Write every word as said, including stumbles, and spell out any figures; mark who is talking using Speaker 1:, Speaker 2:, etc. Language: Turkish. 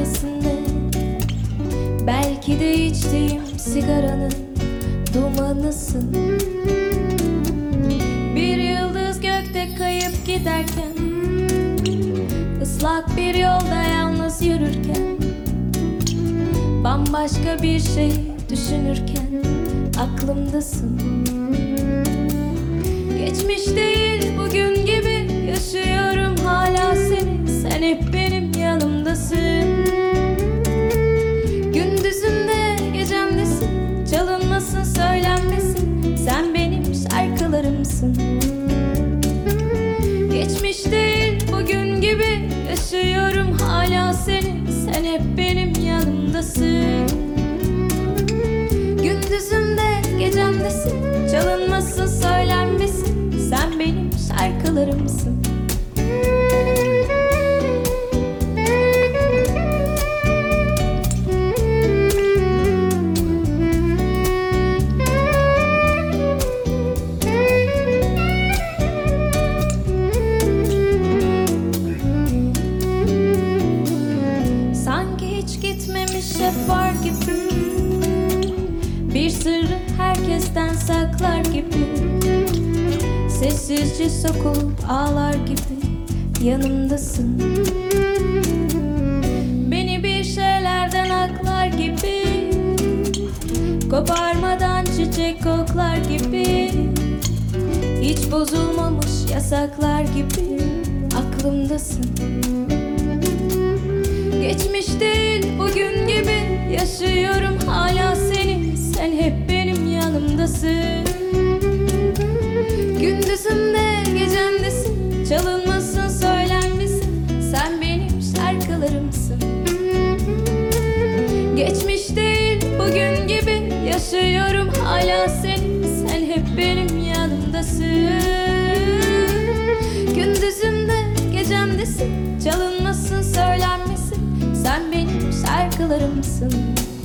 Speaker 1: gölgesinde, belki de içtiğim sigaranın dumanısın. Bir yıldız gökte kayıp giderken, ıslak bir yolda yalnız yürürken, bambaşka bir şey düşünürken aklımdasın. Geçmiş değil bugün gibi yaşıyorum hala seni, sen hep benim yanımdasın. Gündüzümde gecemdesin, çalınmasın söylenmesin, sen benim şarkılarımsın. Geçmiş değil bugün gibi yaşıyorum hala seni, sen hep benim yanımdasın. Gündüzümde gecemdesin, çalınmasın söylenmesin, sen benim şarkılarımsın. Sanki hiç gitmemiş hep var gibi, bir sırrı herkesten saklar gibi, sessizce sokulup ağlar gibi yanımdasın. Beni bir şeylerden aklar gibi, koparmadan çiçek koklar gibi, hiç bozulmamış yasaklar gibi aklımdasın. Geçmiş değil bugün gibi yaşıyorum hala seni, sen hep benim yanımdasın. Gündüzümde gecemdesin, çalınmasın söylenmesin, sen benim şarkılarımsın. Geçmiş değil bugün gibi yaşıyorum hala seni, sen hep benim yanımdasın. Gündüzümde gecemdesin, çalınmasın söylenmesin, sen benim şarkılarımsın.